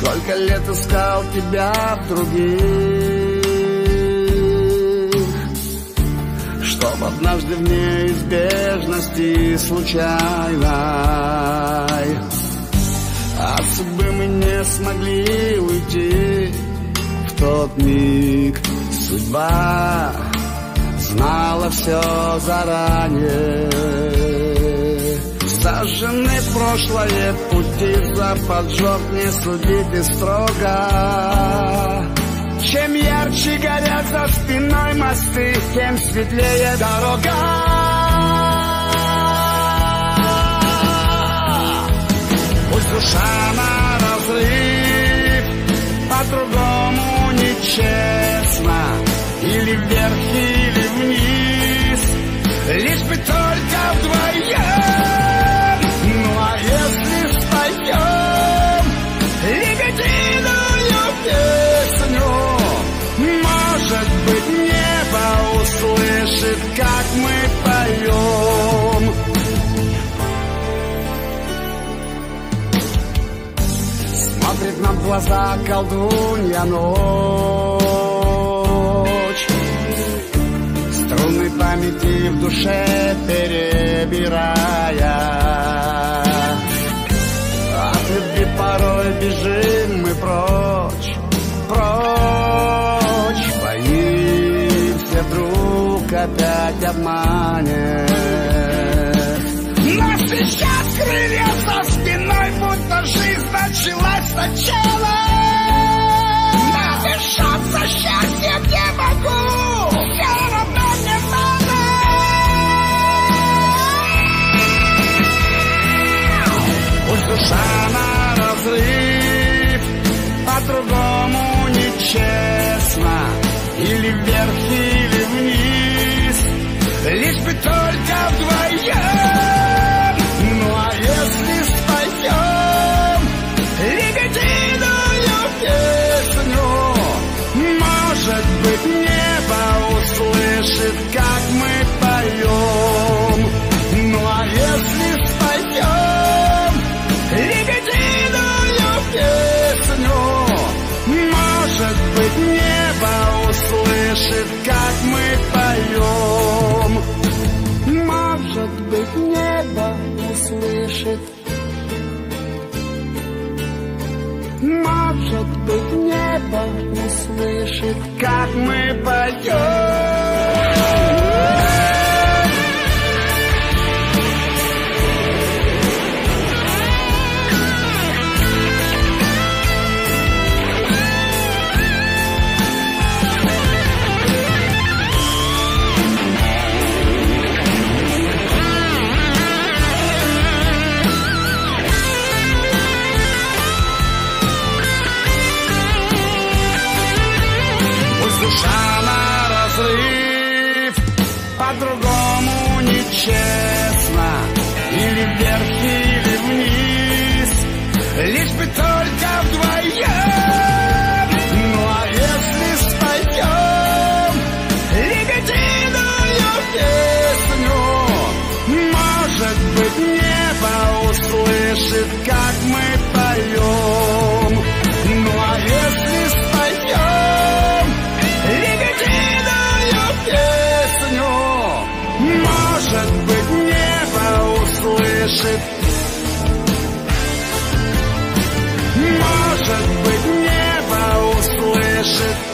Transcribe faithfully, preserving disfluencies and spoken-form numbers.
Сколько лет искал тебя в других, чтоб однажды в неизбежности случайной от судьбы мы не смогли уйти. В тот миг судьба знала все заранее. Сожжены прошлое пути, за поджог не судите строго. Чем ярче горят за спиной мосты, тем светлее дорога. Пусть душа на разрыв, по-другому нечестно, или вверх, или вниз, лишь бы только вдвоем. Ну а если споем лебединую песню, может быть, небо услышит, как мы поем. Смотрит нам в глаза колдунья ночь, струны памяти в душе перебирая. От любви порой бежим мы прочь, прочь, боимся, вдруг опять обманет. Нас сейчас крылья за спиной, будто жизнь началась сначала. Надышаться счастьем не могу, все равно не надо. Пусть душа на разрыв, по-другому нечестно, или вверх, или вниз, лишь бы только вдвоем. Ну а если споем лебединую песню, может быть, небо услышит, как мы поем. Ну а если споем лебединую песню, может быть, небо услышит, как мы поем. Может быть, небо услышит. Может быть, небо услышит, как мы поем. Душа на разрыв, по-другому нечестно, или вверх, или вниз, лишь бы только вдвоем. Ну а если споем лебединую песню, может быть, небо услышит, как мы поем. Ну а если споем лебединую песню, может быть, небо услышит. Может быть, небо услышит.